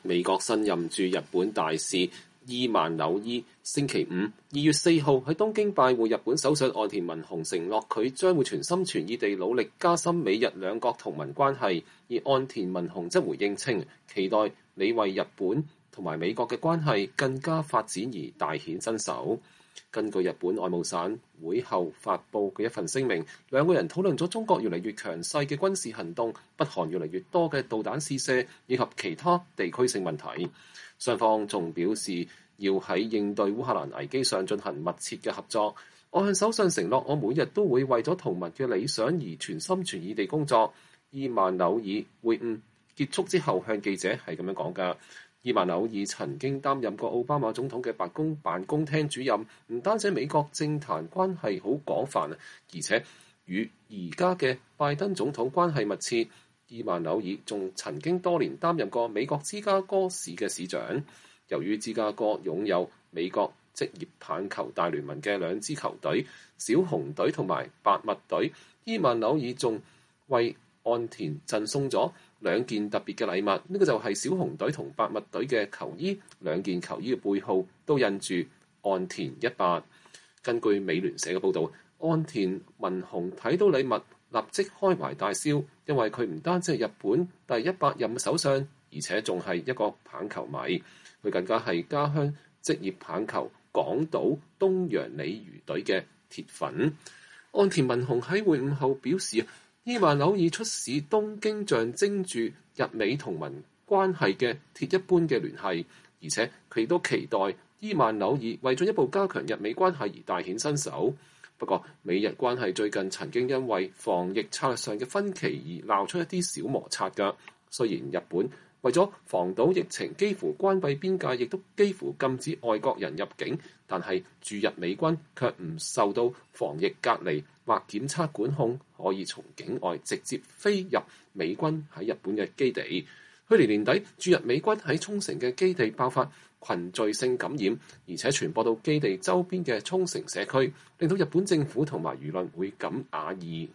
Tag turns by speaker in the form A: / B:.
A: 美國新任駐日本大使伊萬紐伊星期五2月4號喺東京拜會日本首相岸田文雄，承諾佢將會全心全意地努力加深美日兩國同盟關係。而岸田文雄則回應稱，期待你為日本同埋美國嘅關係更加發展而大顯身手。根據日本外務省會後發布嘅一份聲明，兩個人討論咗中國越嚟越強勢嘅軍事行動、北韓越嚟越多嘅導彈試射以及其他地區性問題。雙方仲表示要喺應對烏克蘭危機上進行密切嘅合作。我向首相承諾，我每日都會為咗同盟嘅理想而全心全意地工作。伊萬紐爾會晤結束之後向記者係咁樣講㗎。伊萬紐爾曾經擔任過奧巴馬總統嘅白宮辦公廳主任，唔單止美國政壇關係好廣泛，而且與而家嘅拜登總統關係密切。伊萬紐爾仲曾經多年擔任過美國芝加哥市嘅市長。由於芝加哥擁有美國職業棒球大聯盟嘅兩支球隊小熊隊同埋白襪隊，伊萬紐爾仲為岸田贈送咗兩件特別嘅禮物，呢個就係小熊隊同白襪隊嘅球衣，兩件球衣嘅背號都印住岸田100。根據美聯社嘅報導，岸田文雄睇到禮物立即開懷大笑，因為佢唔單止係日本第100任首相，而且仲係一個棒球迷，佢更加係家鄉職業棒球港島東洋鯉魚隊嘅鐵粉。岸田文雄喺會晤後表示，伊萬紐爾出使東京象徵住日美同盟關係嘅鐵一般嘅聯繫，而且佢亦都期待伊萬紐爾為進一步加強日美關係而大顯身手。不過，美日關係最近曾經因為防疫策略上嘅分歧而鬧出一啲小摩擦㗎。雖然日本為咗防堵疫情，幾乎關閉邊界，亦都幾乎禁止外國人入境，但係駐日美軍卻唔受到防疫隔離或檢測管控，可以從境外直接飛入美軍喺日本嘅基地。去年年底，駐日美軍喺沖繩嘅基地爆發群聚性感染，而且傳播到基地周邊嘅沖繩社區，令到日本政府同埋輿論會感訝異。